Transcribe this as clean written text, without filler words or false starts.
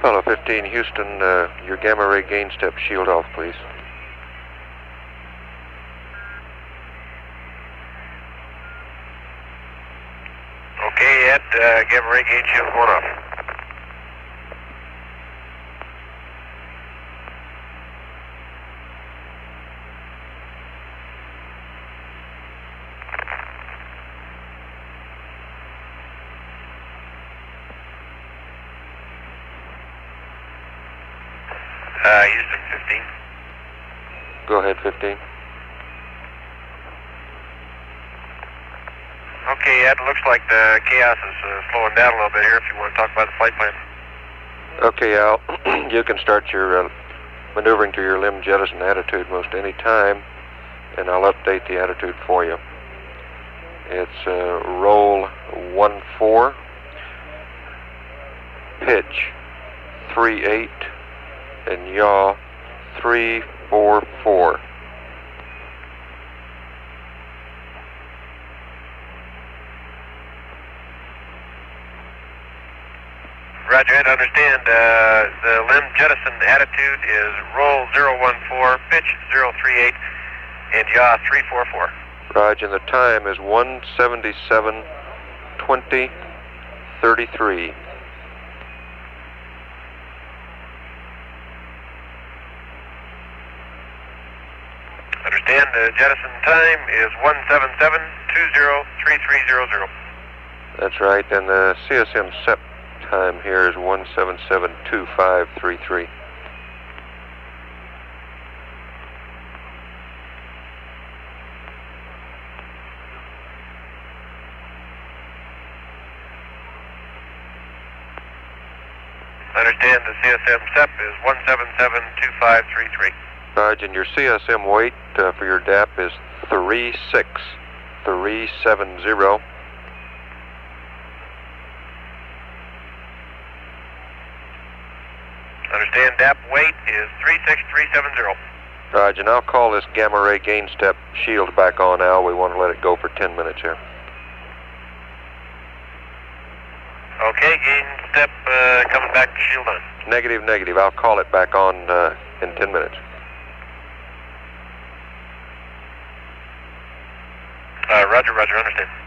Apollo 15, Houston, your gamma ray gain step shield off, please. Okay, Ed, gamma ray gain shield going off. Houston 15. Go ahead, 15. Okay, Ed, looks like the chaos is slowing down a little bit here if you want to talk about the flight plan. Okay, Al, you can start your maneuvering to your limb jettison attitude most any time, and I'll update the attitude for you. It's roll 14, pitch 38, and yaw 344. Roger, Ed, understand. The limb jettison attitude is roll 014, pitch 038, and yaw 344. Roger, and the time is 177:20:33. Understand, the jettison time is 177:20:3300. That's right, and the CSM SEP time here is 177:25:33. Understand, the CSM SEP is 177:25:33. Roger, and your CSM weight for your DAP is 36370. Understand, DAP weight is 36370. Roger, and I'll call this gamma ray gain step shield back on, Al. We want to let it go for 10 minutes here. Okay, gain step coming back to shield on. Negative, negative. I'll call it back on in 10 minutes. Roger, roger, understand.